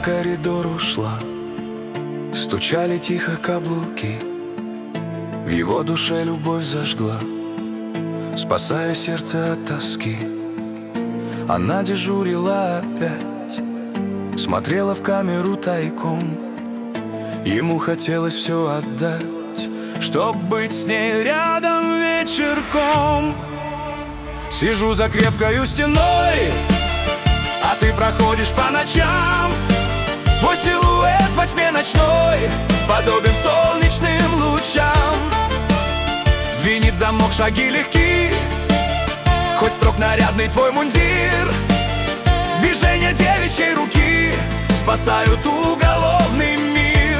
коридору шла, стучали тихо каблуки. В его душе любовь зажгла, спасая сердце от тоски. Она дежурила опять, смотрела в камеру тайком. Ему хотелось все отдать, чтоб быть с ней рядом вечерком. Сижу за крепкою стеной, а ты проходишь по ночам. Твой силуэт во тьме ночной подобен солнечным лучам. Звенит замок, шаги легки, хоть строг нарядный твой мундир. Движения девичьей руки спасают уголовный мир.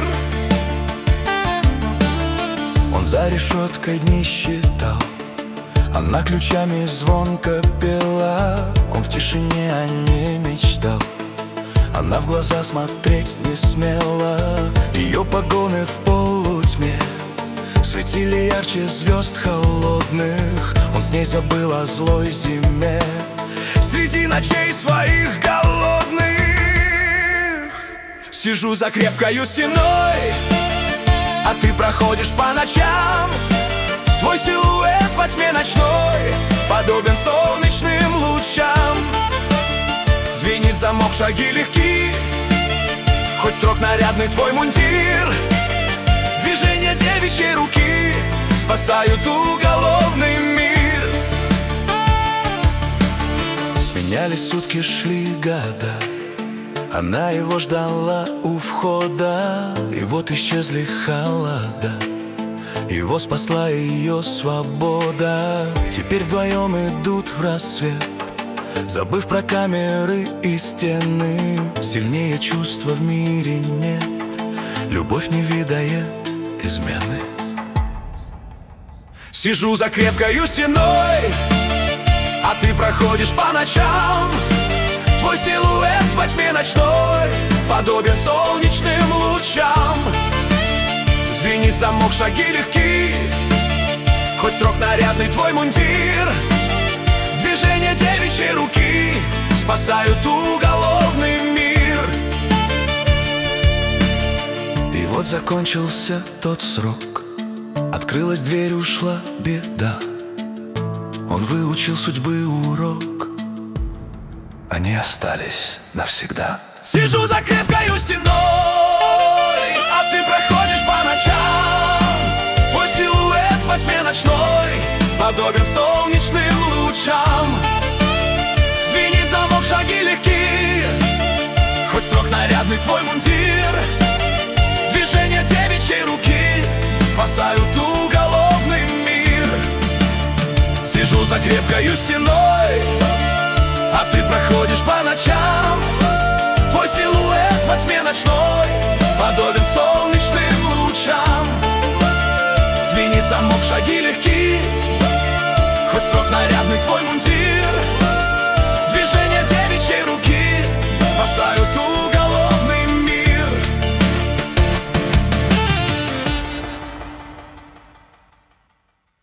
Он за решеткой дни считал, она ключами звонко пела. Он в тишине о ней мечтал, она в глаза смотреть не смела. Ее погоны в полутьме светили ярче звезд холодных. Он с ней забыл о злой зиме среди ночей своих голодных. Сижу за крепкою стеной, а ты проходишь по ночам. Твой силуэт во тьме ночной подобен солнечным лучам. Звенит замок, шаги легки, хоть строг нарядный твой мундир. Движения девичьей руки спасают уголовный мир. Сменялись сутки, шли года, она его ждала у входа. И вот исчезли холода, его спасла ее свобода. Теперь вдвоем идут в рассвет, забыв про камеры и стены. Сильнее чувства в мире нет, любовь не видает измены. Сижу за крепкою стеной, а ты проходишь по ночам. Твой силуэт во тьме ночной подобен солнечным лучам. Звенит замок, шаги легки, хоть строг нарядный твой мундир. Движения девичьей руки спасают уголовный мир. И вот закончился тот срок, открылась дверь, ушла беда. Он выучил судьбы урок, они остались навсегда. Сижу за крепкою стеной, а ты проходишь по ночам. Твой силуэт во тьме ночной подобен солнечным лучам. Звенит замок, шаги легки, хоть строг нарядный твой мундир. Движения девичьей руки спасают уголовный мир. Сижу за крепкою стеной, а ты проходишь по ночам. Твой силуэт во